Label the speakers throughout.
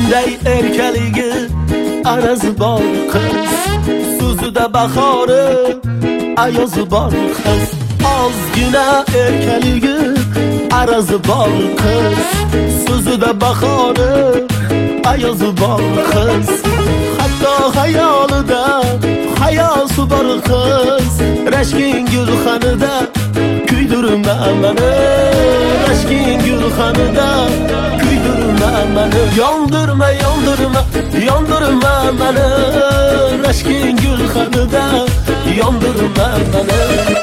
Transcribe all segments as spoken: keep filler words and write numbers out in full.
Speaker 1: Gulday erkaligi arazi bor qiz, so'zida bahori ayozi bor qiz. Ozgina erkaligi arazi bor qiz, so'zida bahori ayozi bor qiz. Hatto xayolida hayosi bor qiz, rashkin gulxanida kuydirma meni, rashkin gulxanida kuydirma meni. Yondirma, yondirma, yondirma meni, rashkin gulxanida yondirma meni.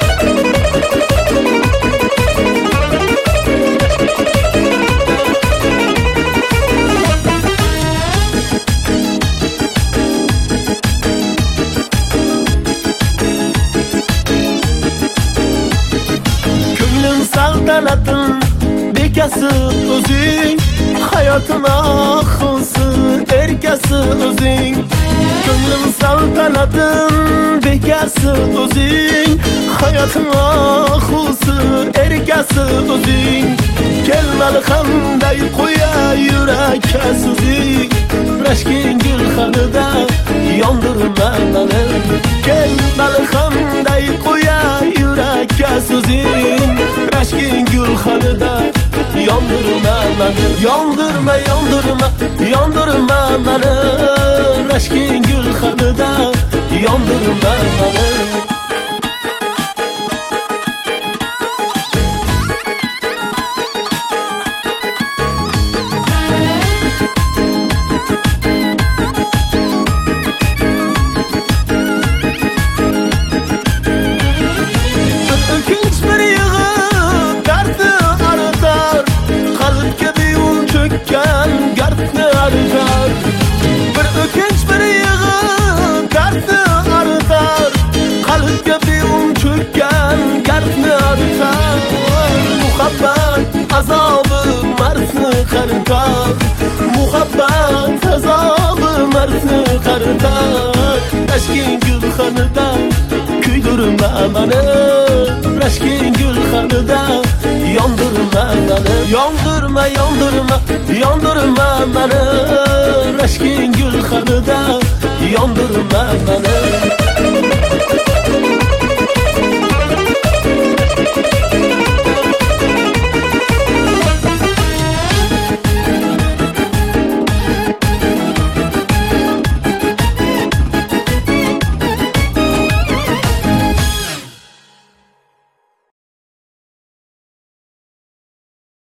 Speaker 1: Saltanatin bekasi o'zing, hayotim oxusi erkasi o'zing. Ko'nglim saltanatin bekasi o'zing, hayotim oxusi erkasi o'zing. Kelmali qanday qo'ya yurakka so'zing, rashkin gulxanida yondirma meni. Kelmali qanday qo'ya yurakka so'zing, rashkin gulxanida yondirma meni. Yondirma, yondirma, yondirma meni, rashkin gulxanida yondirma meni. Bir o'kinch bir yig'i dardni aritar, qalbga beun cho'kkan gardni aritar. Muhabbat azobi mardni qaritar, muhabbat azobi mardni qaritar. Rashkin gulxanida kuydirma meni, rashkin gulxanida yondirma meni. Yondirma, yondirma, yondirma meni, rashkin gulxanida yondirma meni.